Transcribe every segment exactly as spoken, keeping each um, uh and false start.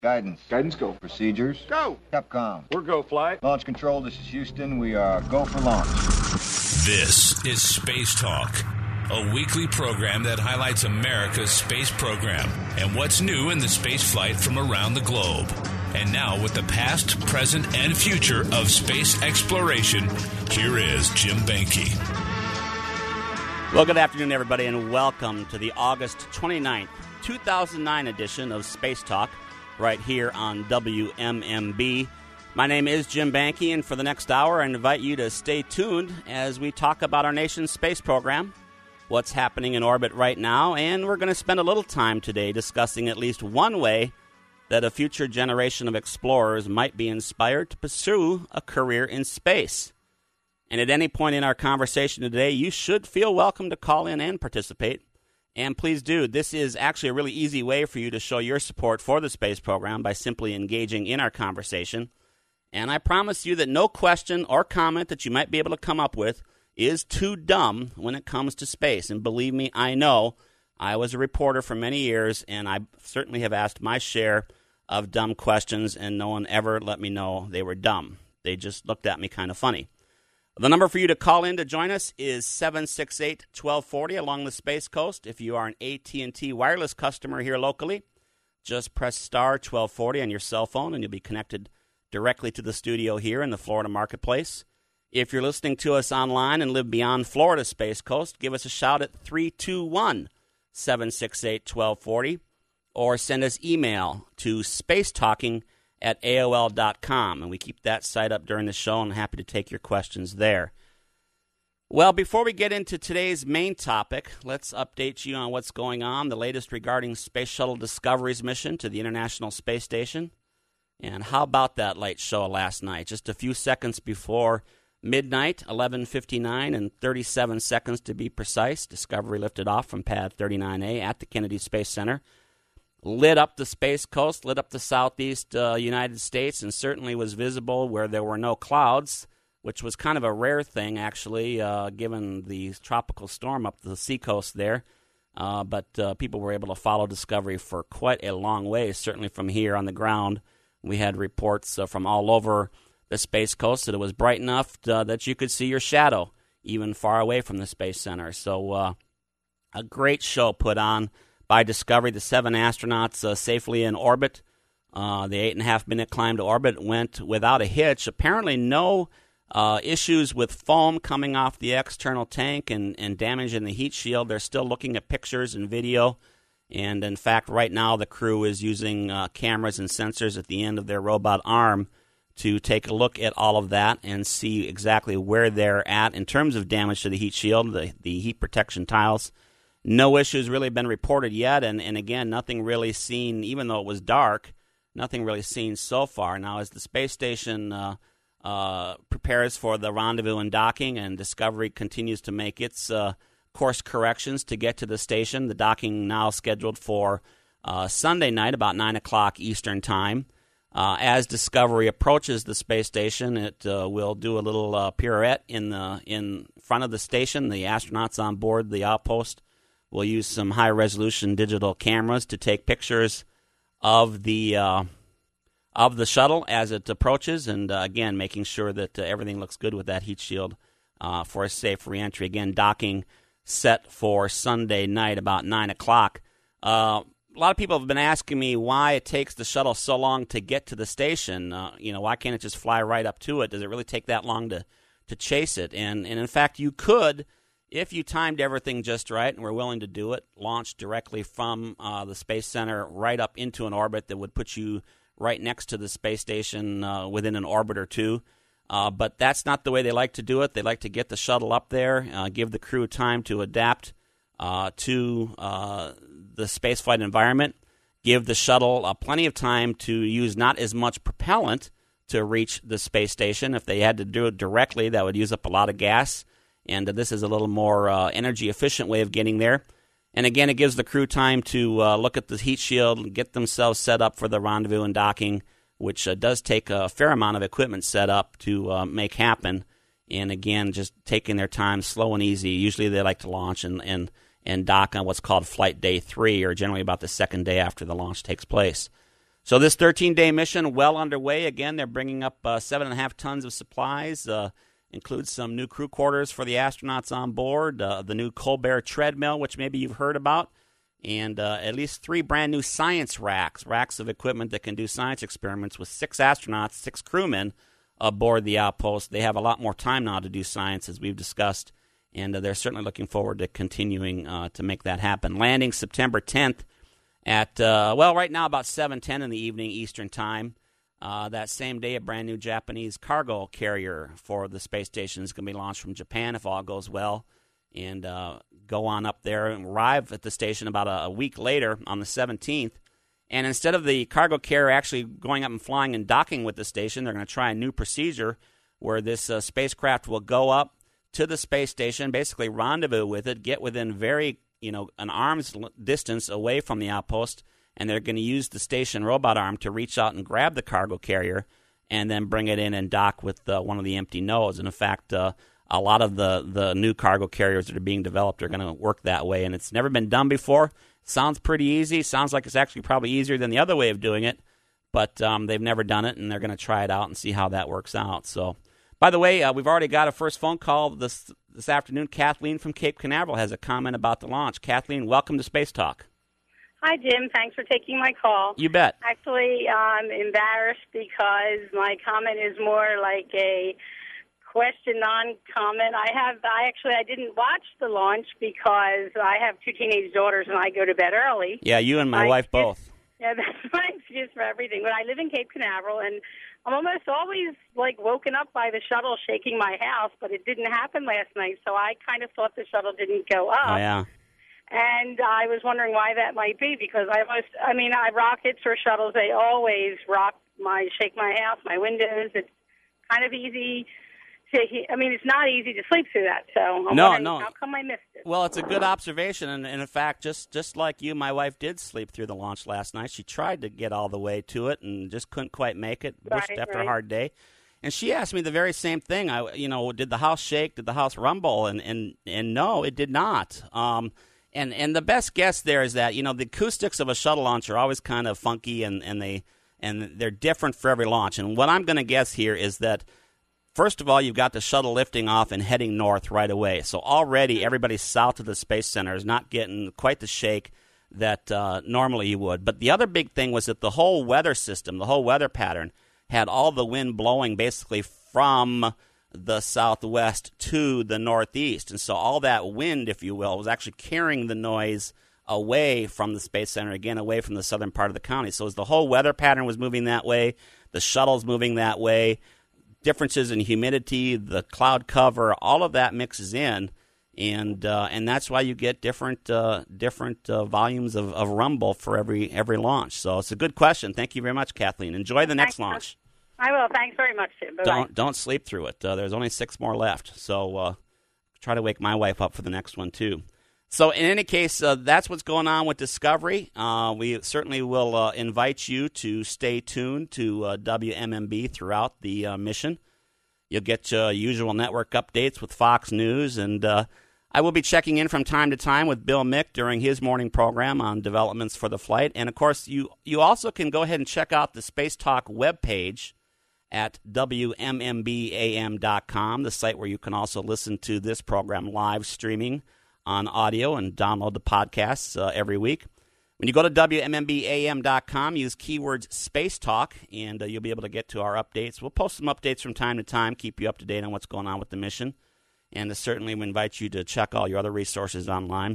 Guidance. Guidance, go. Procedures. Go. Capcom. We're go flight. Launch control, this is Houston. We are go for launch. This is Space Talk, a weekly program that highlights America's space program and what's new in the space flight from around the globe. And now, with the past, present, and future of space exploration, here is Jim Banke. Well, good afternoon, everybody, and welcome to the August twenty-ninth, two thousand nine edition of Space Talk, right here on W M M B. My name is Jim Banke, and for the next hour, I invite you to stay tuned as we talk about our nation's space program, what's happening in orbit right now, and we're going to spend a little time today discussing at least one way that a future generation of explorers might be inspired to pursue a career in space. And at any point in our conversation today, you should feel welcome to call in and participate. And please do. This is actually a really easy way for you to show your support for the space program by simply engaging in our conversation. And I promise you that no question or comment that you might be able to come up with is too dumb when it comes to space. And believe me, I know. I was a reporter for many years, and I certainly have asked my share of dumb questions, and no one ever let me know they were dumb. They just looked at me kind of funny. The number for you to call in to join us is seven six eight, one two four zero along the Space Coast. If you are an A T and T wireless customer here locally, just press star twelve forty on your cell phone, and you'll be connected directly to the studio here in the Florida marketplace. If you're listening to us online and live beyond Florida Space Coast, give us a shout at three two one, seven six eight, one two four zero. Or send us email to spacetalking at A O L dot com. And we keep that site up during the show, and I'm happy to take your questions there. Well, before we get into today's main topic, let's update you on what's going on, the latest regarding Space Shuttle Discovery's mission to the International Space Station. And how about that light show last night? Just a few seconds before midnight, eleven fifty-nine and thirty-seven seconds to be precise, Discovery lifted off from Pad thirty-nine A at the Kennedy Space Center. Lit up the Space Coast, lit up the southeast uh, United States, and certainly was visible where there were no clouds, which was kind of a rare thing, actually, uh, given the tropical storm up the seacoast there. Uh, but uh, people were able to follow Discovery for quite a long way, certainly from here on the ground. We had reports uh, from all over the Space Coast that it was bright enough to, uh, that you could see your shadow, even far away from the Space Center. So uh, a great show put on by Discovery. The seven astronauts uh, safely in orbit. Uh, the eight and a half minute climb to orbit went without a hitch. Apparently no uh, issues with foam coming off the external tank and, and damage in the heat shield. They're still looking at pictures and video. And in fact, right now the crew is using uh, cameras and sensors at the end of their robot arm to take a look at all of that and see exactly where they're at in terms of damage to the heat shield, the, the heat protection tiles. No issues really been reported yet, and, and again, nothing really seen, even though it was dark, nothing really seen so far. Now, as the space station uh, uh, prepares for the rendezvous and docking, and Discovery continues to make its uh, course corrections to get to the station, the docking now scheduled for uh, Sunday night, about nine o'clock Eastern Time. Uh, as Discovery approaches the space station, it uh, will do a little uh, pirouette in the in front of the station. The astronauts on board the outpost will use some high-resolution digital cameras to take pictures of the uh, of the shuttle as it approaches, and uh, again, making sure that uh, everything looks good with that heat shield uh, for a safe reentry. Again, docking set for Sunday night about nine o'clock. Uh, a lot of people have been asking me why it takes the shuttle so long to get to the station. Uh, you know, why can't it just fly right up to it? Does it really take that long to, to chase it? And, and in fact, you could, if you timed everything just right and were willing to do it, launch directly from uh, the Space Center right up into an orbit that would put you right next to the space station uh, within an orbit or two. Uh, but that's not the way they like to do it. They like to get the shuttle up there, uh, give the crew time to adapt uh, to uh, the spaceflight environment, give the shuttle uh, plenty of time to use not as much propellant to reach the space station. If they had to do it directly, that would use up a lot of gas. And uh, this is a little more uh, energy-efficient way of getting there. And again, it gives the crew time to uh, look at the heat shield and get themselves set up for the rendezvous and docking, which uh, does take a fair amount of equipment set up to uh, make happen. And again, just taking their time, slow and easy. Usually they like to launch and, and, and dock on what's called flight day three, or generally about the second day after the launch takes place. So this thirteen-day mission well underway. Again, they're bringing up uh, seven and a half tons of supplies. Uh, includes some new crew quarters for the astronauts on board, uh, the new Colbert treadmill, which maybe you've heard about, and uh, at least three brand new science racks, racks of equipment that can do science experiments with six astronauts, six crewmen aboard the outpost. They have a lot more time now to do science, as we've discussed, and uh, they're certainly looking forward to continuing uh, to make that happen. Landing September tenth at, uh, well, right now about seven ten in the evening Eastern Time. Uh, that same day, a brand new Japanese cargo carrier for the space station is going to be launched from Japan if all goes well, and uh, go on up there and arrive at the station about a, a week later on the seventeenth. And instead of the cargo carrier actually going up and flying and docking with the station, they're going to try a new procedure where this uh, spacecraft will go up to the space station, basically rendezvous with it, get within very, you know, an arm's distance away from the outpost, and they're going to use the station robot arm to reach out and grab the cargo carrier and then bring it in and dock with uh, one of the empty nodes. And in fact, uh, a lot of the, the new cargo carriers that are being developed are going to work that way, and it's never been done before. Sounds pretty easy. Sounds like it's actually probably easier than the other way of doing it, but um, they've never done it, and they're going to try it out and see how that works out. So, by the way, uh, we've already got a first phone call this this afternoon. Kathleen from Cape Canaveral has a comment about the launch. Kathleen, welcome to Space Talk. Hi, Jim. Thanks for taking my call. You bet. Actually, I'm embarrassed because my comment is more like a question, non-comment. I have, I actually, I didn't watch the launch because I have two teenage daughters and I go to bed early. Yeah, you and my, my wife excuse, both. Yeah, that's my excuse for everything. But I live in Cape Canaveral, and I'm almost always, like, woken up by the shuttle shaking my house, but it didn't happen last night, so I kind of thought the shuttle didn't go up. Oh, yeah. And I was wondering why that might be, because I most, I mean, I rockets or shuttles, they always rock my, shake my house, my windows. It's kind of easy to, I mean, it's not easy to sleep through that. So I'm no, wondering no. how come I missed it. Well, it's a good observation, and, and in fact, just, just like you, my wife did sleep through the launch last night. She tried to get all the way to it and just couldn't quite make it, wished Right, after right. a hard day. And she asked me the very same thing. I, you know, did the house shake? Did the house rumble? And, and, and no, it did not. Um, And and the best guess there is that, you know, the acoustics of a shuttle launch are always kind of funky, and, and they and they're different for every launch. And what I'm going to guess here is that, first of all, you've got the shuttle lifting off and heading north right away. So already everybody south of the Space Center is not getting quite the shake that uh, normally you would. But the other big thing was that the whole weather system, the whole weather pattern, had all the wind blowing basically from the southwest to the northeast. And so all that wind, if you will, was actually carrying the noise away from the Space Center, again, away from the southern part of the county. So as the whole weather pattern was moving that way, the shuttle's moving that way, differences in humidity, the cloud cover, all of that mixes in, and uh, and that's why you get different uh, different uh, volumes of, of rumble for every every launch. So it's a good question. Thank you very much, Kathleen. Enjoy the next Thanks. launch. I will. Thanks very much, Jim. Bye-bye. Don't don't sleep through it. Uh, there's only six more left, so uh, try to wake my wife up for the next one too. So in any case, uh, that's what's going on with Discovery. Uh, we certainly will uh, invite you to stay tuned to uh, W M M B throughout the uh, mission. You'll get uh, usual network updates with Fox News, and uh, I will be checking in from time to time with Bill Mick during his morning program on developments for the flight. And of course, you you also can go ahead and check out the Space Talk webpage at W M M B A M dot com, the site where you can also listen to this program live streaming on audio and download the podcasts uh, every week. When you go to W M M B A M dot com, use keywords Space Talk, and uh, you'll be able to get to our updates. We'll post some updates from time to time, keep you up to date on what's going on with the mission, and uh, certainly we invite you to check all your other resources online.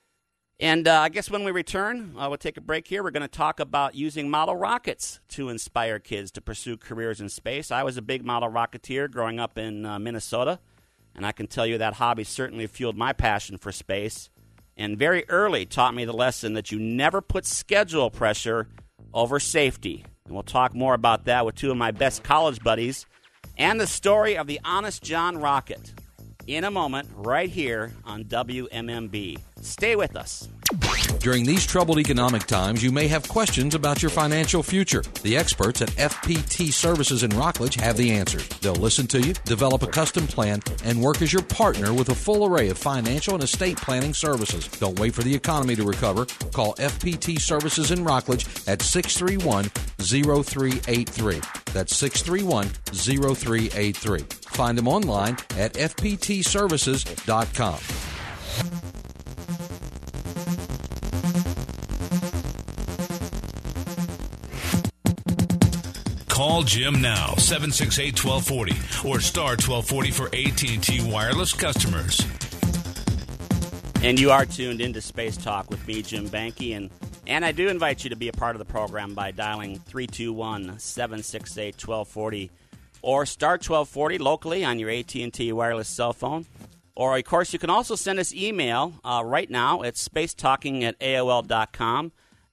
And uh, I guess when we return, uh, we'll take a break here. We're going to talk about using model rockets to inspire kids to pursue careers in space. I was a big model rocketeer growing up in uh, Minnesota, and I can tell you that hobby certainly fueled my passion for space, and very early taught me the lesson that you never put schedule pressure over safety. And we'll talk more about that with two of my best college buddies and the story of the Honest John rocket in a moment right here on W M M B. Stay with us. During these troubled economic times, you may have questions about your financial future. The experts at F P T Services in Rockledge have the answers. They'll listen to you, develop a custom plan, and work as your partner with a full array of financial and estate planning services. Don't wait for the economy to recover. Call F P T Services in Rockledge at six three one, zero three eight three. That's six three one, zero three eight three. Find them online at f p t services dot com. Call Jim now, seven six eight, one two four zero or star twelve forty for A T and T wireless customers. And you are tuned into Space Talk with me, Jim Banky, and and I do invite you to be a part of the program by dialing three two one, seven six eight, one two four zero or star twelve forty locally on your A T and T wireless cell phone. Or, of course, you can also send us email uh, right now at spacetalking at A O L dot com,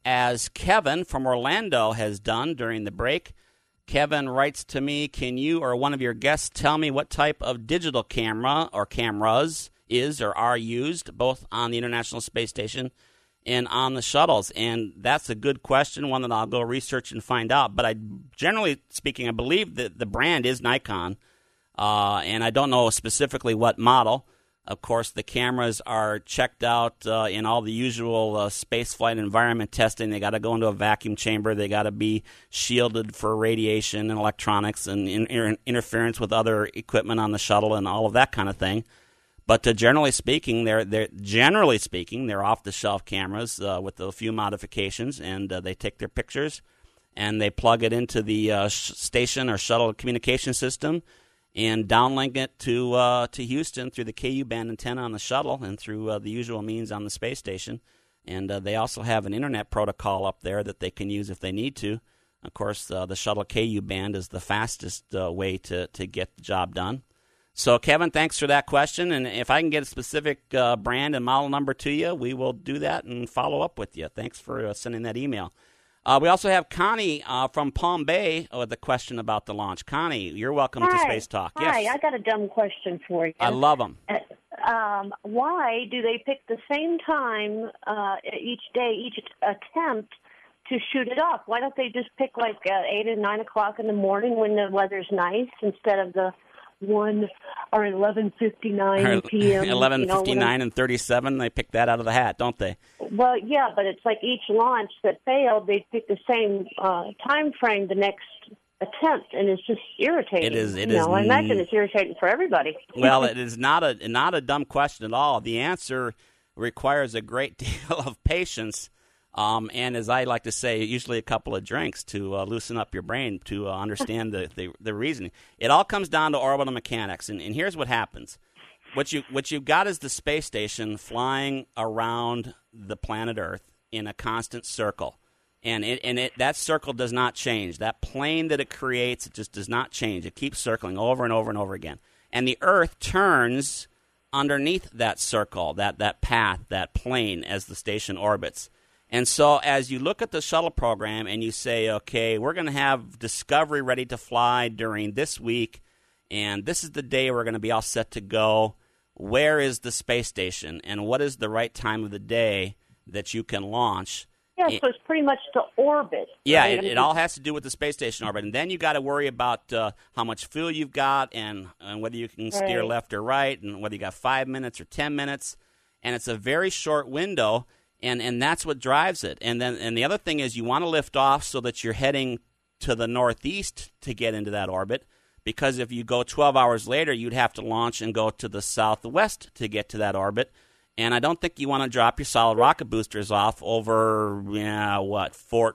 as Kevin from Orlando has done during the break. Kevin writes to me, can you or one of your guests tell me what type of digital camera or cameras is or are used both on the International Space Station and on the shuttles? And that's a good question, one that I'll go research and find out. But I, generally speaking, I believe that the brand is Nikon, uh, and I don't know specifically what model. Of course, the cameras are checked out uh, in all the usual uh, spaceflight environment testing. They got to go into a vacuum chamber. They got to be shielded for radiation and electronics and in- inter- interference with other equipment on the shuttle and all of that kind of thing. But uh, generally speaking, they're they're generally speaking they're off-the-shelf cameras uh, with a few modifications, and uh, they take their pictures and they plug it into the uh, sh- station or shuttle communication system and downlink it to uh, to Houston through the K U band antenna on the shuttle and through uh, the usual means on the space station. And uh, they also have an internet protocol up there that they can use if they need to. Of course, uh, the shuttle K U band is the fastest uh, way to, to get the job done. So, Kevin, thanks for that question. And if I can get a specific uh, brand and model number to you, we will do that and follow up with you. Thanks for uh, sending that email. Uh, we also have Connie uh, from Palm Bay with a question about the launch. Connie, you're welcome Hi. to Space Talk. Hi, Yes. I got a dumb question for you. I love them. Uh, um, why do they pick the same time uh, each day, each attempt to shoot it off? Why don't they just pick like uh, eight or nine o'clock in the morning when the weather's nice instead of the one or eleven fifty nine p.m. eleven fifty nine you know, and thirty seven. They pick that out of the hat, don't they? Well, yeah, but it's like each launch that failed, they pick the same uh, time frame the next attempt, and it's just irritating. It is. It you is. know, I imagine it's irritating for everybody. Well, it is not a not a dumb question at all. The answer requires a great deal of patience. Um, and as I like to say, usually a couple of drinks to uh, loosen up your brain to uh, understand the, the, the reasoning. It all comes down to orbital mechanics, and, and here's what happens. What, you, what you've got is the space station flying around the planet Earth in a constant circle, and, it, and it, that circle does not change. That plane that it creates, it just does not change. It keeps circling over and over and over again. And the Earth turns underneath that circle, that, that path, that plane as the station orbits. And so as you look at the shuttle program and you say, okay, we're going to have Discovery ready to fly during this week, and this is the day we're going to be all set to go, where is the space station, and what is the right time of the day that you can launch? Yeah, so it's pretty much the orbit. Yeah, right? it, it all has to do with the space station orbit. And then you got to worry about uh, how much fuel you've got and, and whether you can steer right. left or right and whether you got five minutes or ten minutes. And it's a very short window. And and that's what drives it. And then and the other thing is you want to lift off so that you're heading to the northeast to get into that orbit, because if you go twelve hours later, you'd have to launch and go to the southwest to get to that orbit. And I don't think you want to drop your solid rocket boosters off over, yeah, what, Fort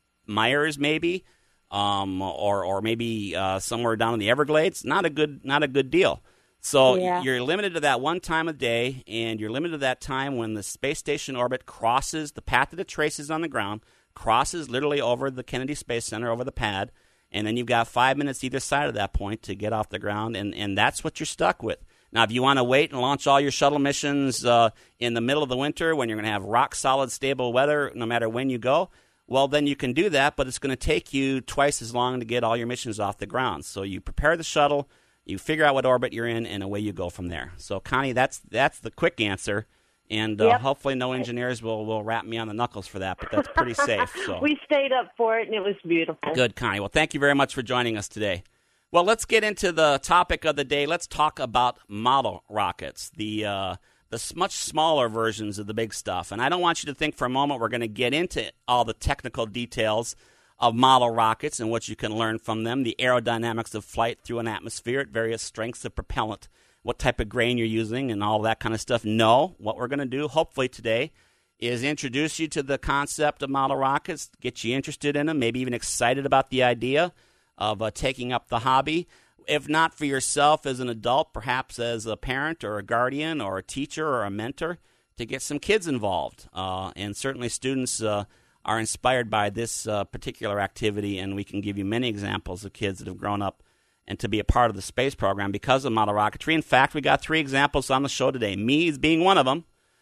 Myers maybe, um, or or maybe uh, somewhere down in the Everglades. Not a good not a good deal. So yeah. You're limited to that one time of day, and you're limited to that time when the space station orbit crosses the path that it traces on the ground, crosses literally over the Kennedy Space Center, over the pad, and then you've got five minutes either side of that point to get off the ground, and, and that's what you're stuck with. Now, if you want to wait and launch all your shuttle missions uh, in the middle of the winter when you're going to have rock-solid, stable weather no matter when you go, well, then you can do that, but it's going to take you twice as long to get all your missions off the ground. So you prepare the shuttle, you figure out what orbit you're in, and away you go from there. So, Connie, that's that's the quick answer. And uh, Yep. hopefully no engineers will, will rap me on the knuckles for that, but that's pretty safe. So We stayed up for it, and it was beautiful. good, Connie. Well, thank you very much for joining us today. Well, let's get into the topic of the day. Let's talk about model rockets, the uh, the s- much smaller versions of the big stuff. And I don't want you to think for a moment we're going to get into all the technical details of model rockets and what you can learn from them, the aerodynamics of flight through an atmosphere at various strengths of propellant, what type of grain you're using, and all that kind of stuff. No, what we're going to do, hopefully today, is introduce you to the concept of model rockets, get you interested in them, maybe even excited about the idea of uh, taking up the hobby. If not for yourself as an adult, perhaps as a parent or a guardian or a teacher or a mentor, to get some kids involved. Uh, and certainly students uh, are inspired by this uh, particular activity, and we can give you many examples of kids that have grown up and to be a part of the space program because of model rocketry. In fact, we got three examples on the show today, me being one of them.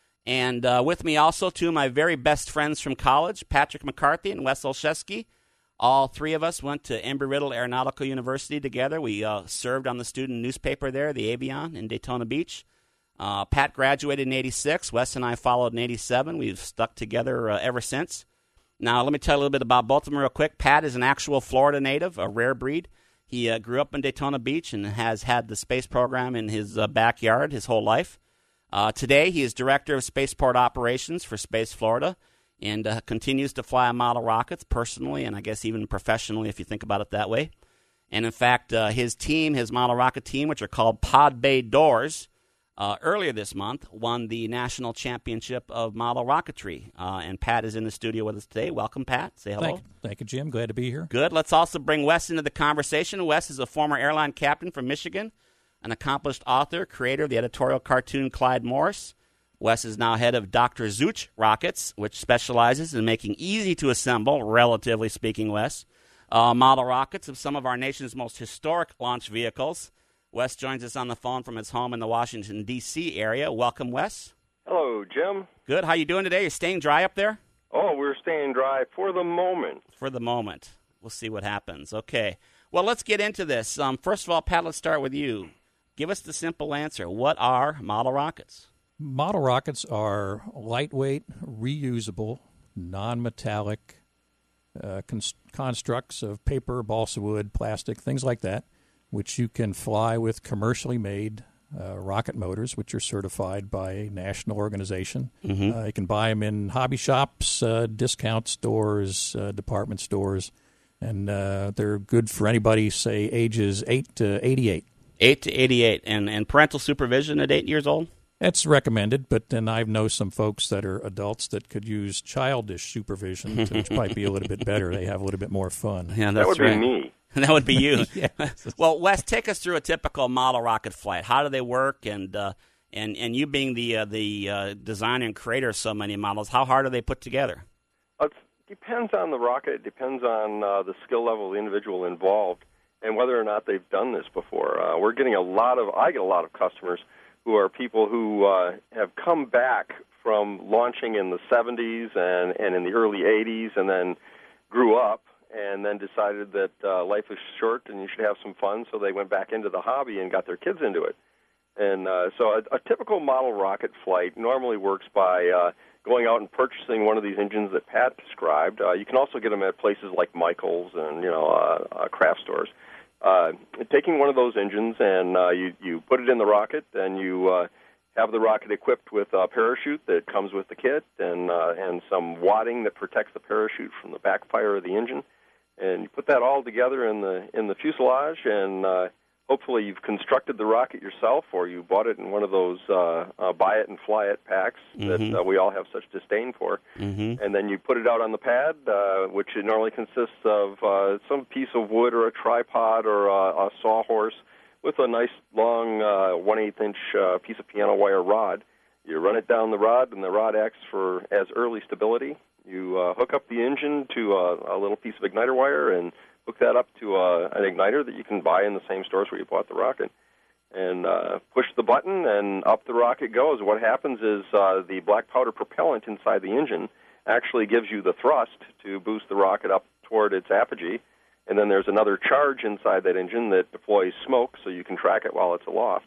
And uh, with me also two of my very best friends from college, Patrick McCarthy and Wes Olszewski. All three of us went to Embry-Riddle Aeronautical University together. We uh, served on the student newspaper there, the Avion, in Daytona Beach. Uh, Pat graduated in eighty-six. Wes and I followed in eighty-seven. We've stuck together uh, ever since. Now, let me tell you a little bit about both of them real quick. Pat is an actual Florida native, a rare breed. He uh, grew up in Daytona Beach and has had the space program in his uh, backyard his whole life. Uh, today, he is Director of Spaceport Operations for Space Florida, and uh, continues to fly model rockets personally and I guess even professionally if you think about it that way. And in fact, uh, his team, his model rocket team, which are called Pod Bay Doors, uh, earlier this month won the National Championship of Model Rocketry. Uh, and Pat is in the studio with us today. Welcome, Pat. Say hello. Thank, thank you, Jim. Glad to be here. Good. Let's also bring Wes into the conversation. Wes is a former airline captain from Michigan, an accomplished author, creator of the editorial cartoon Clyde Morris. Wes is now head of Doctor Zooch Rockets, which specializes in making easy-to-assemble, relatively speaking, Wes, uh, model rockets of some of our nation's most historic launch vehicles. Wes joins us on the phone from his home in the Washington, D C area. Welcome, Wes. Hello, Jim. Good. How you doing today? You staying dry up there? Oh, we're staying dry for the moment. For the moment. We'll see what happens. Okay. Well, let's get into this. Um, first of all, Pat, let's start with you. Give us the simple answer. What are model rockets? Model rockets are lightweight, reusable, non-metallic uh, cons- constructs of paper, balsa wood, plastic, things like that, which you can fly with commercially made uh, rocket motors, which are certified by a national organization. Mm-hmm. Uh, you can buy them in hobby shops, uh, discount stores, uh, department stores, and uh, they're good for anybody, say, ages eight to eighty-eight. eight to eighty-eight. And, and parental supervision at eight years old? That's recommended, but then I know some folks that are adults that could use childish supervision, which might be a little bit better. They have a little bit more fun. Yeah, That would right. be me. That would be you. Yes. Well, Wes, take us through a typical model rocket flight. How do they work? And uh, and and you being the uh, the uh, designer and creator of so many models, how hard are they put together? It depends on the rocket. It depends on uh, the skill level of the individual involved and whether or not they've done this before. Uh, we're getting a lot of, I get a lot of customers who are people who uh, have come back from launching in the seventies and, and in the early eighties and then grew up and then decided that uh, life is short and you should have some fun, so they went back into the hobby and got their kids into it. And uh, so a, a typical model rocket flight normally works by uh, going out and purchasing one of these engines that Pat described. Uh, you can also get them at places like Michael's and, you know, uh, uh, craft stores. Uh, taking one of those engines and uh, you, you put it in the rocket and you uh, have the rocket equipped with a parachute that comes with the kit and uh, and some wadding that protects the parachute from the backfire of the engine. And you put that all together in the in the fuselage, and uh, hopefully you've constructed the rocket yourself, or you bought it in one of those uh, uh, buy it and fly it packs Mm-hmm. that uh, we all have such disdain for. Mm-hmm. And then you put it out on the pad, uh, which it normally consists of uh, some piece of wood or a tripod or a, a sawhorse with a nice long uh, one-eighth inch uh, piece of piano wire rod. You run it down the rod, and the rod acts for as early stability. You uh, hook up the engine to a, a little piece of igniter wire and hook that up to a, an igniter that you can buy in the same stores where you bought the rocket. And uh, push the button, and up the rocket goes. What happens is uh, the black powder propellant inside the engine actually gives you the thrust to boost the rocket up toward its apogee. And then there's another charge inside that engine that deploys smoke so you can track it while it's aloft.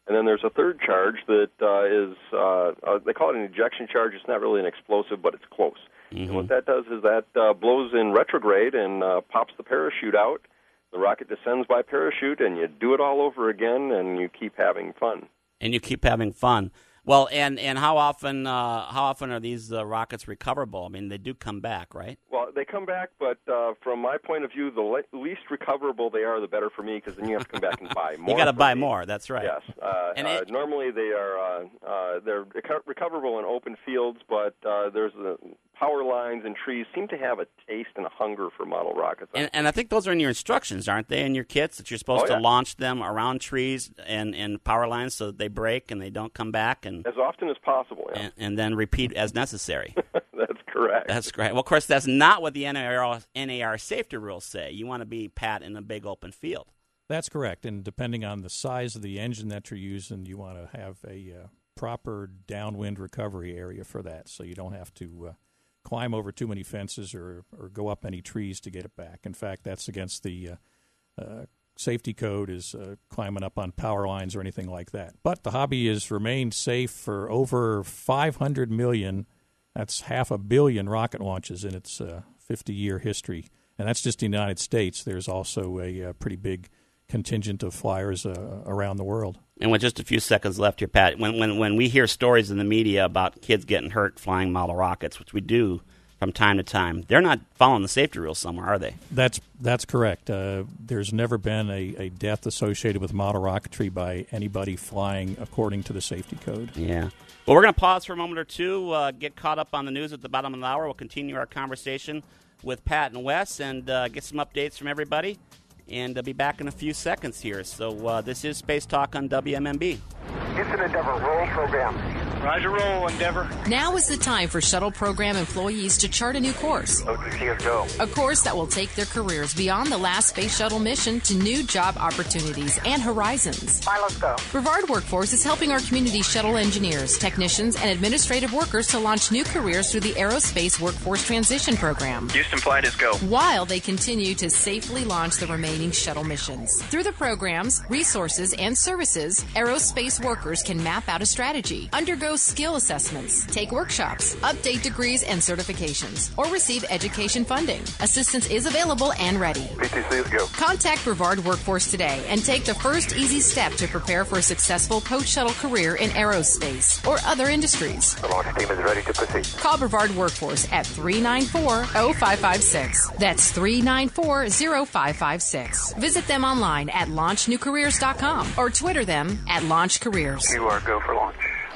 And then there's a third charge that uh, is, uh, uh, they call it an ejection charge. It's not really an explosive, but it's close. Mm-hmm. And what that does is that uh, blows in retrograde and uh, pops the parachute out. The rocket descends by parachute, and you do it all over again, and you keep having fun. And you keep having fun. Well, and, and how often uh, how often are these uh, rockets recoverable? I mean, they do come back, right? Well, they come back, but uh, from my point of view, the le- least recoverable they are, the better for me, because then you have to come back and buy more. You got to buy me. more. That's right. Yes. Uh, and uh, it, normally they are uh, uh, they're reco- recoverable in open fields, but uh, there's a power lines and trees seem to have a taste and a hunger for model rockets. And, and I think those are in your instructions, aren't they, in your kits, that you're supposed oh, yeah. to launch them around trees and, and power lines so that they break and they don't come back? And as often as possible, yeah. And, and then repeat as necessary. That's correct. That's great. Well, of course, that's not what the N A R safety rules say. You want to be, Pat, in a big open field. That's correct. And depending on the size of the engine that you're using, you want to have a uh, proper downwind recovery area for that, so you don't have to uh, climb over too many fences or, or go up any trees to get it back. In fact, that's against the uh, uh, safety code, is uh, climbing up on power lines or anything like that. But the hobby has remained safe for over five hundred million, that's half a billion rocket launches in its uh, fifty-year history. And that's just the United States. There's also a, a pretty big contingent of flyers uh, around the world. And with just a few seconds left here, Pat, when, when when we hear stories in the media about kids getting hurt flying model rockets, which we do from time to time, they're not following the safety rules somewhere, are they? That's that's correct. Uh, there's never been a, a death associated with model rocketry by anybody flying according to the safety code. Yeah. Well, we're going to pause for a moment or two, uh, get caught up on the news at the bottom of the hour. We'll continue our conversation with Pat and Wes and uh, get some updates from everybody. And I'll be back in a few seconds here. So uh, this is Space Talk on W M M B. Houston Endeavor, roll program. Roger, roll, Endeavor. Now is the time for shuttle program employees to chart a new course. O T C S go. A course that will take their careers beyond the last space shuttle mission to new job opportunities and horizons. Pilots go. Brevard Workforce is helping our community shuttle engineers, technicians, and administrative workers to launch new careers through the Aerospace Workforce Transition Program. Houston Flight is go. While they continue to safely launch the remaining shuttle missions. Through the programs, resources, and services, aerospace workers can map out a strategy, undergo skill assessments, take workshops, update degrees and certifications, or receive education funding. Assistance is available and ready. P T C is go. Contact Brevard Workforce today and take the first easy step to prepare for a successful post shuttle career in aerospace or other industries. The launch team is ready to proceed. Call Brevard Workforce at three nine four, zero five five six. That's three nine four, zero five five six. Visit them online at launch new careers dot com or Twitter them at Launch Careers. You are go for launch.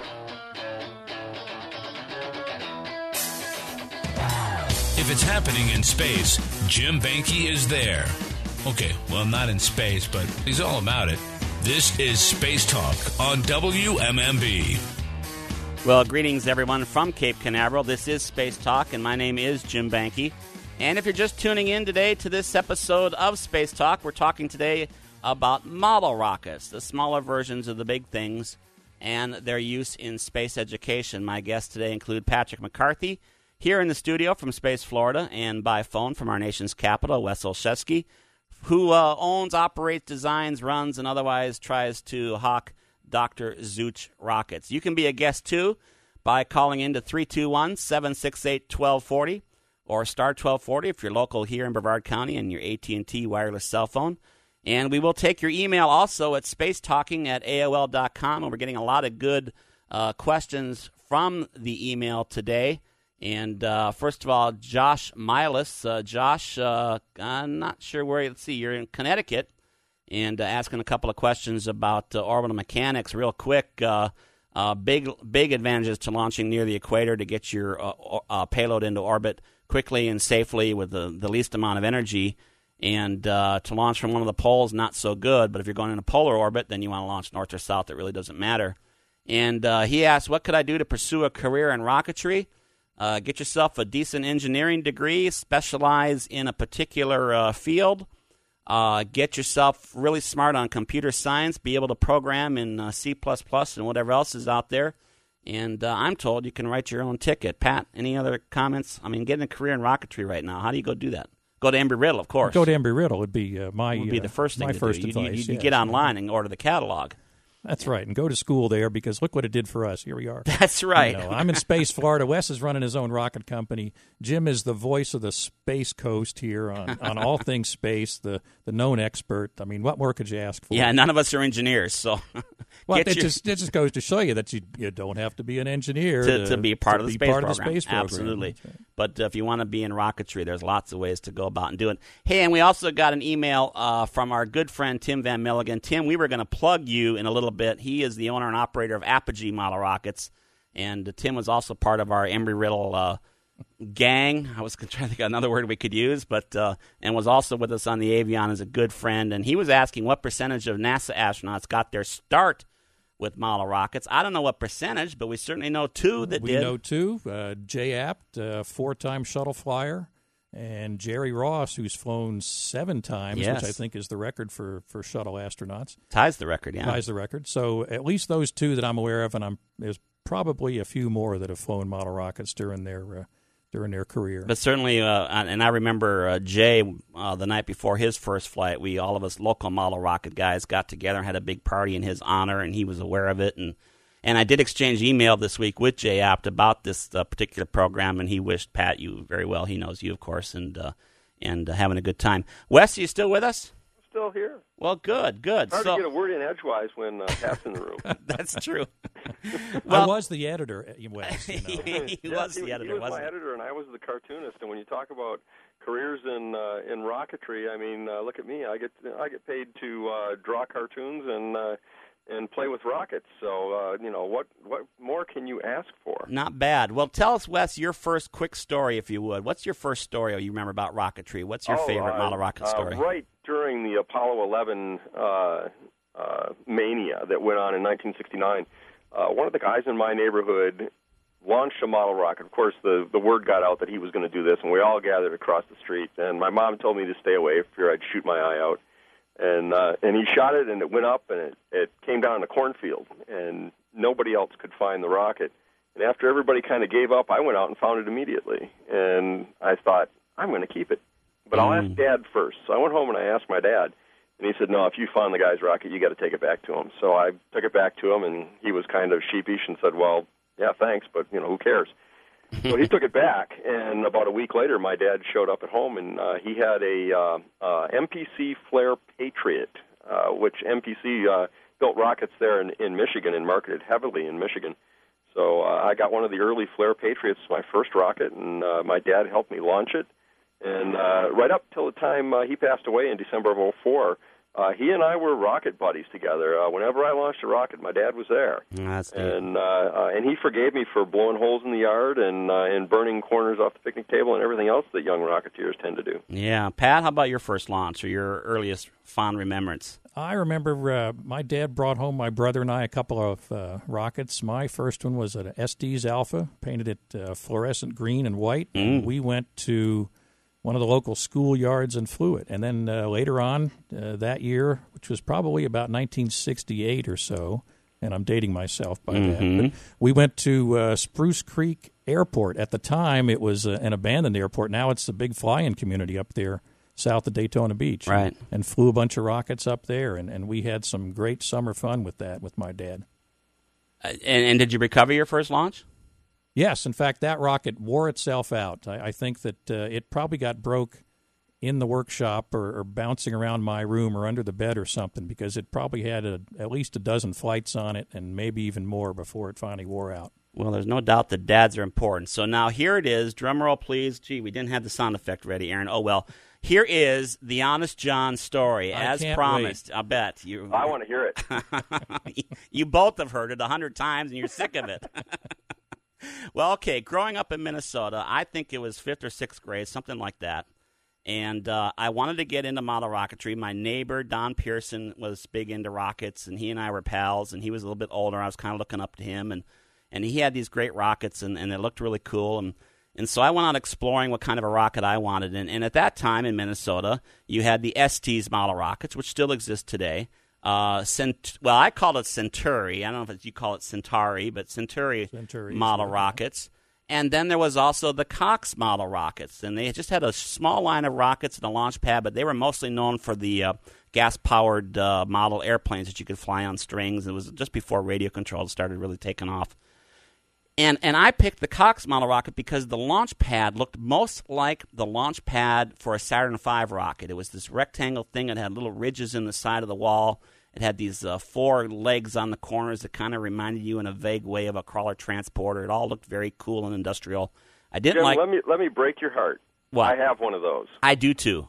If it's happening in space, Jim Banky is there. Okay, well, not in space, but he's all about it. This is Space Talk on W M M B. Well, greetings, everyone, from Cape Canaveral. This is Space Talk, and my name is Jim Banky. And if you're just tuning in today to this episode of Space Talk, we're talking today about model rockets, the smaller versions of the big things, and their use in space education. My guests today include Patrick McCarthy, here in the studio from Space Florida, and by phone from our nation's capital, Wes Olszewski, who uh, owns, operates, designs, runs, and otherwise tries to hawk Doctor Zooch rockets. You can be a guest, too, by calling in to three two one, seven six eight, one two four zero or star twelve forty if you're local here in Brevard County and your A T and T wireless cell phone. And we will take your email also at spacetalking at A O L dot com, and we're getting a lot of good uh, questions from the email today. And uh, first of all, Josh Milas. Uh, Josh, uh, I'm not sure where, let's see, you're in Connecticut, and uh, asking a couple of questions about uh, orbital mechanics real quick. Uh, uh, big big advantages to launching near the equator to get your uh, uh, payload into orbit quickly and safely with the, the least amount of energy. And uh, to launch from one of the poles, not so good. But if you're going in a polar orbit, then you want to launch north or south. It really doesn't matter. And uh, he asked, what could I do to pursue a career in rocketry? Uh, get yourself a decent engineering degree, specialize in a particular uh, field, uh, get yourself really smart on computer science, be able to program in uh, C plus plus and whatever else is out there. And uh, I'm told you can write your own ticket. Pat, any other comments? I mean, getting a career in rocketry right now, how do you go do that? Go to Embry-Riddle, of course. Go to Embry-Riddle would be uh, my would be the first thing my to first do. advice. You, you, you yes. get online and order the catalog. That's right, and go to school there because look what it did for us. Here we are. That's right. You know, I'm in Space Florida. Wes is running his own rocket company. Jim is the voice of the Space Coast here on, on all things space, the, the known expert. I mean, what more could you ask for? Yeah, none of us are engineers, so well, it your... just it just goes to show you that you you don't have to be an engineer to, to, to be part, to of, the be space part program. of the space program. Absolutely. Right. But uh, if you want to be in rocketry, there's lots of ways to go about and do it. Hey, and we also got an email uh, from our good friend Tim Van Milligan. Tim, we were going to plug you in a little bit. He is the owner and operator of Apogee Model Rockets, and uh, Tim was also part of our Embry-Riddle uh, gang. I was trying to think of another word we could use, but uh, and was also with us on the Avion as a good friend. And he was asking what percentage of NASA astronauts got their start with model rockets. I don't know what percentage, but we certainly know two that we did. We know two. Uh, Jay Apt, uh, four-time shuttle flyer, and Jerry Ross, who's flown seven times, yes. which I think is the record for, for shuttle astronauts. Ties the record, yeah. Ties the record. So at least those two that I'm aware of, and I'm there's probably a few more that have flown model rockets during their uh, during their career. But certainly, uh, and I remember uh, Jay, uh, the night before his first flight, we, all of us local model rocket guys, got together and had a big party in his honor, and he was aware of it. And and I did exchange email this week with Jay Apt about this uh, particular program, and he wished Pat you very well. He knows you, of course, and uh, and uh, having a good time. Wes, are you still with us? Still here. Well, good, good. Hard so, to get a word in edgewise when uh, Pat's in the room. That's true. well, I was the editor, Wes. You know. he yeah, was he, the editor, he was wasn't my editor, and I was the cartoonist. And when you talk about careers in uh, in rocketry, I mean, uh, look at me. I get I get paid to uh, draw cartoons and uh, and play with rockets. So uh, you know what what more can you ask for? Not bad. Well, tell us, Wes, your first quick story, if you would. What's your first story you remember about rocketry? What's your oh, favorite uh, model rocket story? Uh, right during the Apollo eleven uh, uh, mania that went on in nineteen sixty-nine, uh, one of the guys in my neighborhood launched a model rocket. Of course, the, the word got out that he was going to do this, and we all gathered across the street. And my mom told me to stay away for fear I'd shoot my eye out. And uh, and he shot it, and it went up, and it, it came down in a cornfield, and nobody else could find the rocket. And after everybody kind of gave up, I went out and found it immediately. And I thought, I'm going to keep it. But I'll ask Dad first. So I went home and I asked my dad, and he said, no, if you found the guy's rocket, you got to take it back to him. So I took it back to him, and he was kind of sheepish and said, well, yeah, thanks, but, you know, who cares? So he took it back, and about a week later, my dad showed up at home, and uh, he had a uh, uh, M P C Flare Patriot, uh, which M P C uh, built rockets there in, in Michigan and marketed heavily in Michigan. So uh, I got one of the early Flare Patriots, my first rocket, and uh, my dad helped me launch it. And uh, right up till the time uh, he passed away in December of oh four, uh, he and I were rocket buddies together. Uh, whenever I launched a rocket, my dad was there. That's and uh, uh, and he forgave me for blowing holes in the yard and uh, and burning corners off the picnic table and everything else that young rocketeers tend to do. Yeah. Pat, how about your first launch or your earliest fond remembrance? I remember uh, my dad brought home my brother and I a couple of uh, rockets. My first one was an Estes Alpha, painted it uh, fluorescent green and white. Mm. And we went to one of the local schoolyards and flew it. And then uh, later on uh, that year, which was probably about nineteen sixty-eight or so, and I'm dating myself by mm-hmm. that, but we went to uh, Spruce Creek Airport. At the time, it was uh, an abandoned airport. Now it's a big fly-in community up there south of Daytona Beach. Right. And, and flew a bunch of rockets up there, and, and we had some great summer fun with that with my dad. Uh, and, and did you recover your first launch? Yes. In fact, that rocket wore itself out. I, I think that uh, it probably got broke in the workshop or, or bouncing around my room or under the bed or something, because it probably had a, at least a dozen flights on it and maybe even more before it finally wore out. Well, there's no doubt that dads are important. So now here it is. Drum roll, please. Gee, we didn't have the sound effect ready, Aaron. Oh, well. Here is the Honest John story, I as can't promised. wait. I bet. You, I want to hear it. You both have heard it a hundred times, and you're sick of it. Well, okay, growing up in Minnesota, I think it was fifth or sixth grade, something like that, and uh, I wanted to get into model rocketry. My neighbor, Don Pearson, was big into rockets, and he and I were pals, and he was a little bit older. I was kind of looking up to him, and, and he had these great rockets, and, and they looked really cool, and And so I went out exploring what kind of a rocket I wanted. And, and at that time in Minnesota, you had the Estes model rockets, which still exist today. Uh, Cent- well, I call it Centauri. I don't know if it's, you call it Centauri, but Centauri, Centauri model yeah. rockets. And then there was also the Cox model rockets, and they just had a small line of rockets and a launch pad, but they were mostly known for the uh, gas-powered uh, model airplanes that you could fly on strings. It was just before radio control started really taking off. And and I picked the Cox model rocket because the launch pad looked most like the launch pad for a Saturn five rocket. It was this rectangle thing. It had little ridges in the side of the wall. It had these uh, four legs on the corners that kind of reminded you in a vague way of a crawler transporter. It all looked very cool and industrial. I didn't Jim, like. Let me let me break your heart. What? I have one of those. I do too.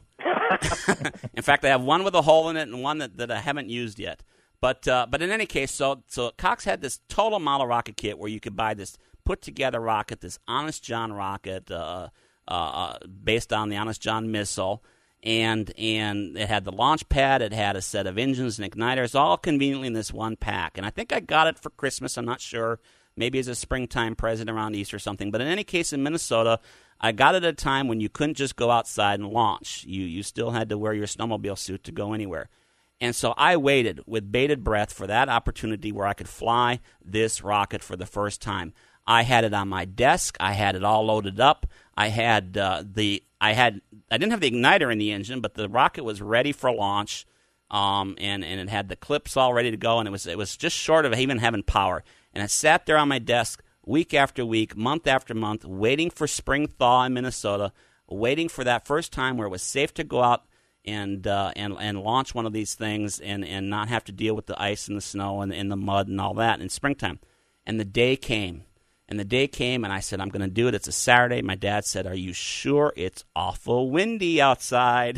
In fact, I have one with a hole in it and one that, that I haven't used yet. But uh, but in any case, so so Cox had this total model rocket kit where you could buy this put together rocket, this Honest John rocket, uh, uh, uh, based on the Honest John missile. And and it had the launch pad, it had a set of engines and igniters, all conveniently in this one pack. And I think I got it for Christmas, I'm not sure. Maybe as a springtime present around Easter or something. But in any case, in Minnesota, I got it at a time when you couldn't just go outside and launch. You you still had to wear your snowmobile suit to go anywhere. And so I waited with bated breath for that opportunity where I could fly this rocket for the first time. I had it on my desk. I had it all loaded up. I had uh, the I had I didn't have the igniter in the engine, but the rocket was ready for launch, um, and and it had the clips all ready to go, and it was it was just short of even having power. And it sat there on my desk week after week, month after month, waiting for spring thaw in Minnesota, waiting for that first time where it was safe to go out and uh, and and launch one of these things and, and not have to deal with the ice and the snow and, and the mud and all that in springtime. And the day came. And the day came, and I said, I'm going to do it. It's a Saturday. My dad said, are you sure? It's awful windy outside.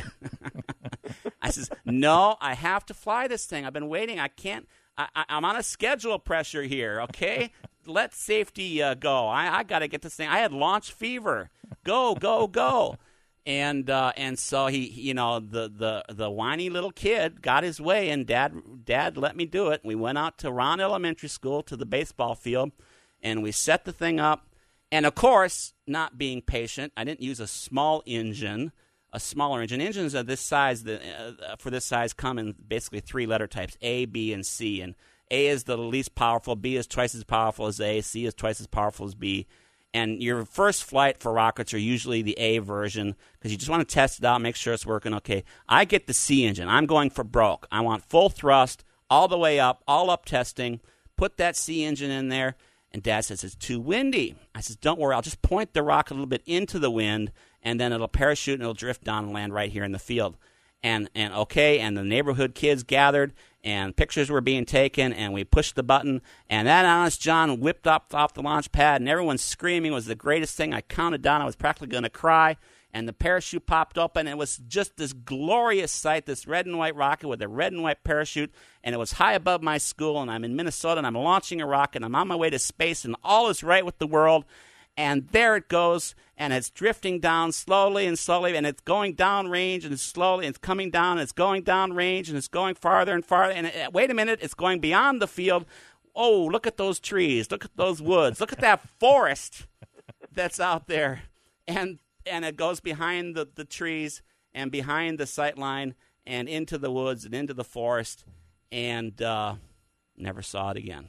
I says, no, I have to fly this thing. I've been waiting. I can't. I, I, I'm on a schedule pressure here, okay? Let safety uh, go. I, I got to get this thing. I had launch fever. Go, go, go. And uh, and so he, you know, the, the, the whiny little kid got his way, and dad dad let me do it. We went out to Ron Elementary School to the baseball field, and we set the thing up. And, of course, not being patient, I didn't use a small engine, a smaller engine. Engines of this size, the, uh, for this size, come in basically three letter types, A, B, and C. And A is the least powerful, B is twice as powerful as A, C is twice as powerful as B. And your first flight for rockets are usually the A version because you just want to test it out, make sure it's working okay. I get the C engine. I'm going for broke. I want full thrust, all the way up, all up testing. Put that C engine in there. And Dad says, it's too windy. I says, don't worry. I'll just point the rocket a little bit into the wind, and then it'll parachute and it'll drift down and land right here in the field. And, and okay, and the neighborhood kids gathered, and pictures were being taken, and we pushed the button, and that Honest John whipped up off the launch pad, and everyone's screaming. It was the greatest thing. I counted down. I was practically going to cry, and the parachute popped open. It was just this glorious sight, this red and white rocket with a red and white parachute, and it was high above my school, and I'm in Minnesota, and I'm launching a rocket, and I'm on my way to space, and all is right with the world. And there it goes, and it's drifting down slowly and slowly, and it's going down range, and it's slowly, and it's coming down, and it's going down range, and it's going farther and farther. And it, wait a minute, it's going beyond the field. Oh, look at those trees. Look at those woods. Look at that forest that's out there. And and it goes behind the, the trees and behind the sight line and into the woods and into the forest, and uh, never saw it again.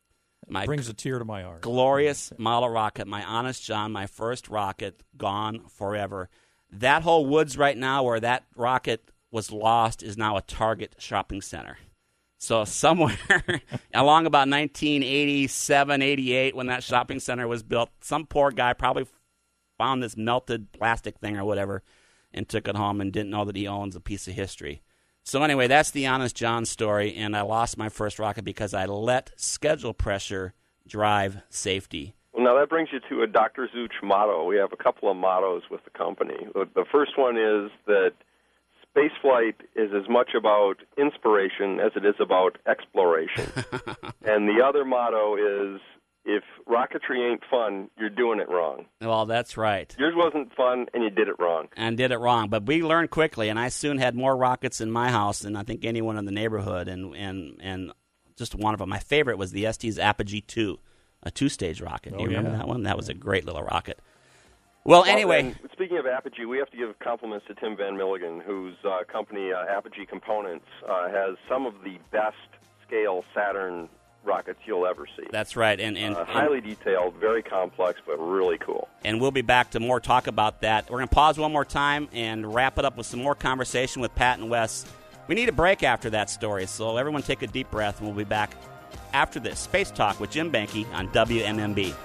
My brings a tear to my eye. Glorious model rocket, my Honest John, my first rocket, gone forever. That whole woods right now where that rocket was lost is now a Target shopping center. So somewhere along about nineteen eighty-seven, eighty-eight, when that shopping center was built, some poor guy probably found this melted plastic thing or whatever and took it home and didn't know that he owns a piece of history. So anyway, that's the Honest John story, and I lost my first rocket because I let schedule pressure drive safety. Well, now that brings you to a Doctor Zooch motto. We have a couple of mottos with the company. The first one is that spaceflight is as much about inspiration as it is about exploration. And the other motto is, if rocketry ain't fun, you're doing it wrong. Well, that's right. Yours wasn't fun, and you did it wrong. And did it wrong. But we learned quickly, and I soon had more rockets in my house than I think anyone in the neighborhood. And and, and just one of them, my favorite was the S T's Apogee two, a two-stage rocket. Oh, Do you remember yeah. that one? That was a great little rocket. Well, anyway. Well, speaking of Apogee, we have to give compliments to Tim Van Milligan, whose uh, company, uh, Apogee Components, uh, has some of the best scale Saturn rockets you'll ever see. That's right. And, and, uh, highly and, detailed, very complex, but really cool. And we'll be back to more talk about that. We're going to pause one more time and wrap it up with some more conversation with Pat and Wes. We need a break after that story, so everyone take a deep breath, and we'll be back after this. Space Talk with Jim Banke on W M M B.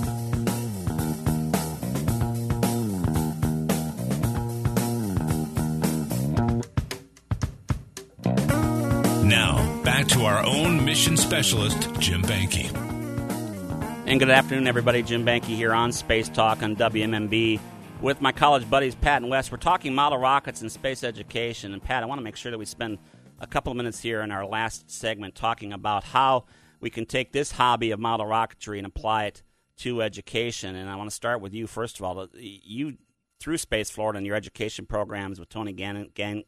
Now, back to our own mission specialist, Jim Banke. And good afternoon, everybody. Jim Banke here on Space Talk on W M M B with my college buddies, Pat and Wes. We're talking model rockets and space education. And, Pat, I want to make sure that we spend a couple of minutes here in our last segment talking about how we can take this hobby of model rocketry and apply it to education. And I want to start with you, first of all. You, through Space Florida and your education programs with Tony Gannon, Gannon,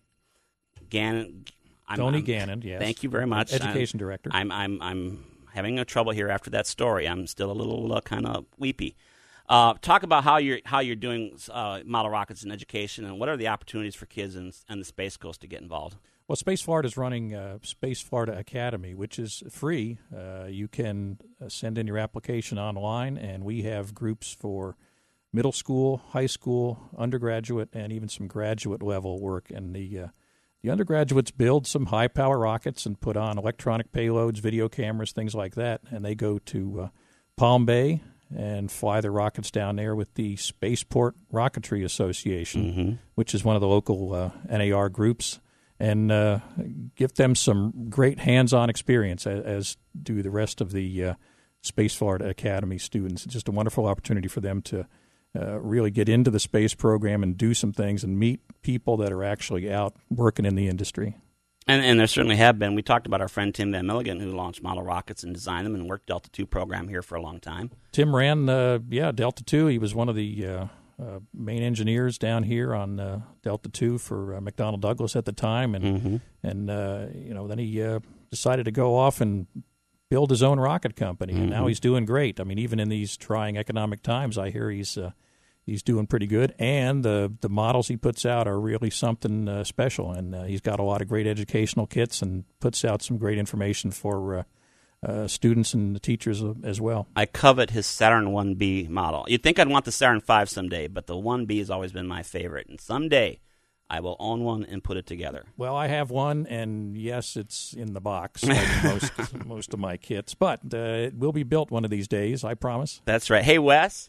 Gannon I'm, Tony I'm, Gannon, yes. Thank you very much. Education I'm, director. I'm, I'm, I'm having a trouble here after that story. I'm still a little uh, kind of weepy. Uh, talk about how you're how you're doing uh, model rockets in education, and what are the opportunities for kids in, in the Space Coast to get involved? Well, Space Florida is running uh, Space Florida Academy, which is free. Uh, you can uh, send in your application online, and we have groups for middle school, high school, undergraduate, and even some graduate level work. And the uh, the undergraduates build some high power rockets and put on electronic payloads, video cameras, things like that, and they go to uh, Palm Bay and fly the rockets down there with the Spaceport Rocketry Association, mm-hmm. which is one of the local uh, N A R groups, and uh, give them some great hands-on experience, as, as do the rest of the uh, Space Florida Academy students. It's just a wonderful opportunity for them to uh, really get into the space program and do some things and meet people that are actually out working in the industry. And, and there certainly have been. We talked about our friend Tim Van Milligan, who launched model rockets and designed them and worked Delta two program here for a long time. Tim ran, uh, yeah, Delta two. He was one of the uh, uh, main engineers down here on uh, Delta two for uh, McDonnell Douglas at the time. And, mm-hmm. and uh, you know, then he uh, decided to go off and build his own rocket company. Mm-hmm. And now he's doing great. I mean, even in these trying economic times, I hear he's uh, he's doing pretty good, and the the models he puts out are really something uh, special. And uh, he's got a lot of great educational kits and puts out some great information for uh, uh, students and the teachers as well. I covet his Saturn one B model. You'd think I'd want the Saturn five someday, but the one B has always been my favorite. And someday I will own one and put it together. Well, I have one, and yes, it's in the box, like most most of my kits. But uh, it will be built one of these days, I promise. That's right. Hey, Wes.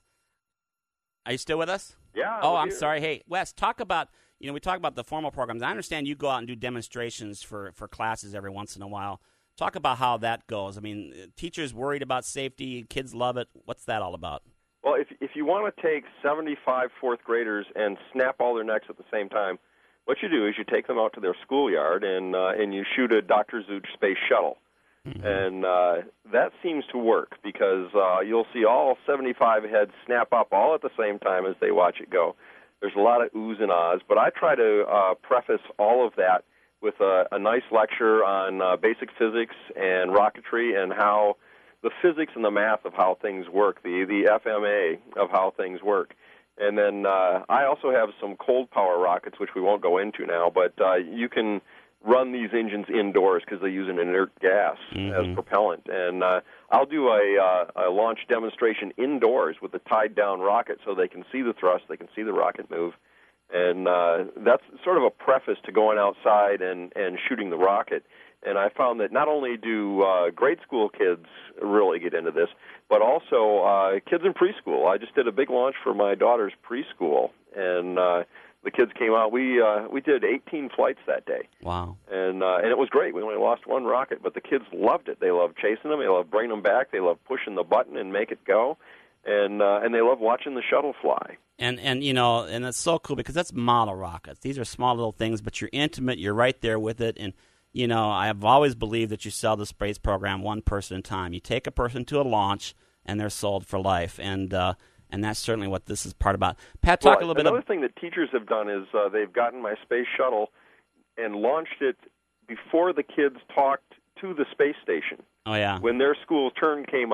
Are you still with us? Yeah. Oh, I'm here. sorry. Hey, Wes, talk about, you know, we talk about the formal programs. I understand you go out and do demonstrations for, for classes every once in a while. Talk about how that goes. I mean, teachers worried about safety, kids love it. What's that all about? Well, if if you want to take seventy-five fourth graders and snap all their necks at the same time, what you do is you take them out to their schoolyard and uh, and you shoot a Doctor Zooch space shuttle. Mm-hmm. And uh, that seems to work because uh, you'll see all seventy-five heads snap up all at the same time as they watch it go. There's a lot of oohs and ahs, but I try to uh, preface all of that with a, a nice lecture on uh, basic physics and rocketry and how the physics and the math of how things work, the, the F M A of how things work. And then uh, I also have some cold power rockets, which we won't go into now, but uh, you can run these engines indoors because they use an inert gas mm-hmm. as propellant. And uh, I'll do a, uh, a launch demonstration indoors with a tied-down rocket so they can see the thrust, they can see the rocket move. And uh, that's sort of a preface to going outside and, and shooting the rocket. And I found that not only do uh, grade school kids really get into this, but also uh, kids in preschool. I just did a big launch for my daughter's preschool, and uh, the kids came out. We uh, we did eighteen flights that day. Wow. And uh, and it was great. We only lost one rocket, but the kids loved it. They loved chasing them. They loved bringing them back. They loved pushing the button and make it go. And uh, and they love watching the shuttle fly. And, and you know, and it's so cool because that's model rockets. These are small little things, but you're intimate. You're right there with it. And, you know, I've always believed that you sell the space program one person at a time. You take a person to a launch, and they're sold for life. And uh, and that's certainly what this is part about. Pat, talk well, a little another bit. Another thing that teachers have done is uh, they've gotten my space shuttle and launched it before the kids talked to the space station. Oh, yeah. When their school's turn came up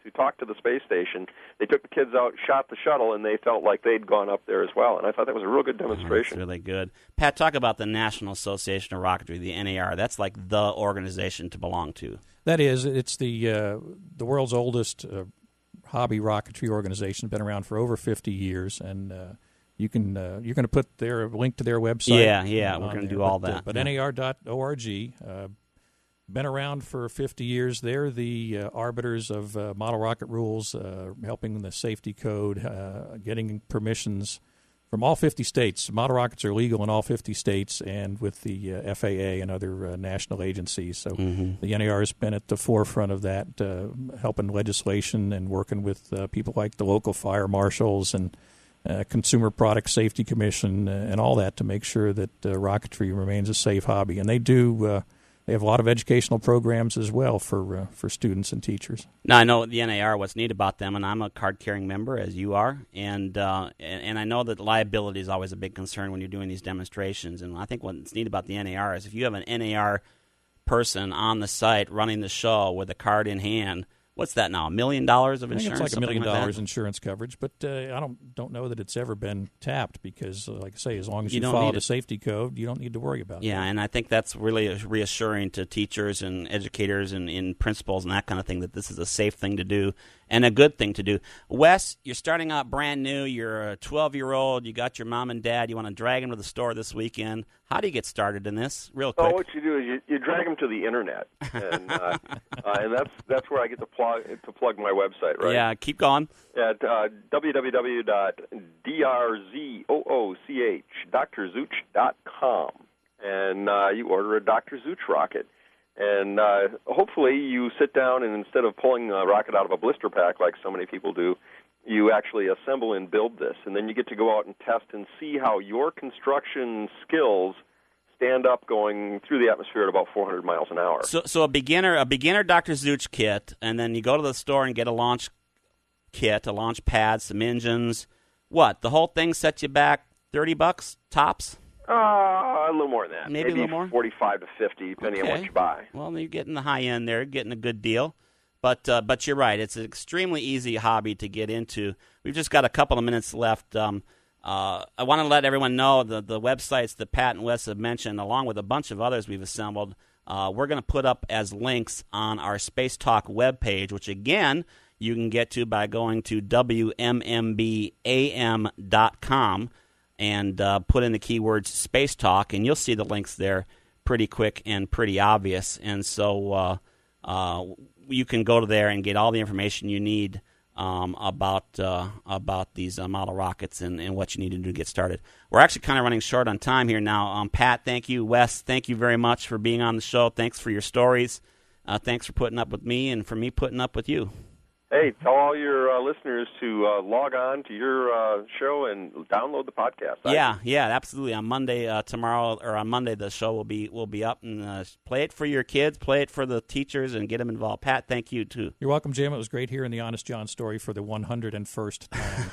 to talk to the space station. They took the kids out, shot the shuttle, and they felt like they'd gone up there as well. And I thought that was a real good demonstration. That's really good. Pat, talk about the National Association of Rocketry, the N A R. That's like the organization to belong to. That is. It's the uh, the world's oldest uh, hobby rocketry organization. Been around for over fifty years, and uh, you can uh, you're going to put their link to their website. Yeah, yeah, we're going to do all but, that. Uh, but yeah. N A R dot org. Uh, been around for fifty years. They're the uh, arbiters of uh, model rocket rules, uh, helping the safety code, uh, getting permissions from all fifty states. Model rockets are legal in all fifty states, and with the uh, F A A and other uh, national agencies. So mm-hmm. the N A R has been at the forefront of that, uh, helping legislation and working with uh, people like the local fire marshals and uh, Consumer Product Safety Commission uh, and all that to make sure that uh, rocketry remains a safe hobby. And they do. Uh, They have a lot of educational programs as well for uh, for students and teachers. Now, I know the N A R, what's neat about them, and I'm a card-carrying member, as you are, and, uh, and and I know that liability is always a big concern when you're doing these demonstrations. And I think what's neat about the N A R is if you have an N A R person on the site running the show with a card in hand, what's that now, a million dollars of insurance? I think it's like a million like dollars that? insurance coverage, but uh, I don't don't know that it's ever been tapped because, uh, like I say, as long as You you, don't follow need the it. safety code, you don't need to worry about it. Yeah, and I think that's really reassuring to teachers and educators and, and principals and that kind of thing, that this is a safe thing to do and a good thing to do. Wes, you're starting out brand new. You're a twelve-year-old. You got your mom and dad. You want to drag them to the store this weekend. How do you get started in this, real quick? Oh, what you do is you, you drag them to the internet, and uh, uh, and that's that's where I get to plug to plug my website, right? Yeah, keep going. At uh, w w w dot d r z o o c h Doctor Zooch dot com, and uh, you order a Doctor Zooch rocket. And uh, hopefully you sit down and instead of pulling a rocket out of a blister pack like so many people do, you actually assemble and build this. And then you get to go out and test and see how your construction skills stand up going through the atmosphere at about four hundred miles an hour. So, so a beginner, a beginner Doctor Zooch kit, and then you go to the store and get a launch kit, a launch pad, some engines. What? The whole thing sets you back thirty bucks tops? Uh, a little more than that. Maybe, Maybe a little more? forty-five to fifty, depending Okay. on what you buy. Well, you're getting the high end there, getting a good deal. But uh, but you're right. It's an extremely easy hobby to get into. We've just got a couple of minutes left. Um, uh, I want to let everyone know the, the websites that Pat and Wes have mentioned, along with a bunch of others we've assembled, uh, we're going to put up as links on our Space Talk webpage, which, again, you can get to by going to w m m b a m dot com and uh, put in the keywords Space Talk, and you'll see the links there pretty quick and pretty obvious. And so uh, uh, you can go to there and get all the information you need um, about uh, about these uh, model rockets and, and what you need to do to get started. We're actually kind of running short on time here now. Um, Pat, thank you. Wes, thank you very much for being on the show. Thanks for your stories. Uh, thanks for putting up with me and for me putting up with you. Hey, tell all your uh, listeners to uh, log on to your uh, show and download the podcast. Yeah, yeah, absolutely. On Monday, uh, tomorrow, or on Monday, the show will be will be up, and uh, play it for your kids, play it for the teachers, and get them involved. Pat, thank you too. You're welcome, Jim. It was great hearing the Honest John story for the one hundred first time.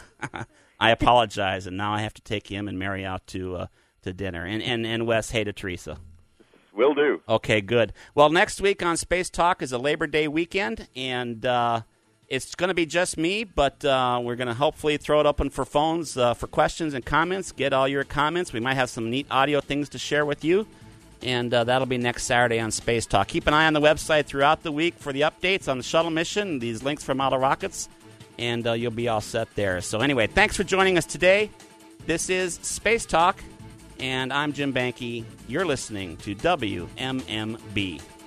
I apologize, and now I have to take him and Mary out to uh, to dinner. And and and Wes, hey to Teresa. Will do. Okay, good. Well, next week on Space Talk is a Labor Day weekend, and uh, it's going to be just me, but uh, we're going to hopefully throw it open for phones uh, for questions and comments. Get all your comments. We might have some neat audio things to share with you, and uh, that'll be next Saturday on Space Talk. Keep an eye on the website throughout the week for the updates on the shuttle mission, these links for model rockets, and uh, you'll be all set there. So anyway, thanks for joining us today. This is Space Talk, and I'm Jim Banke. You're listening to W M M B.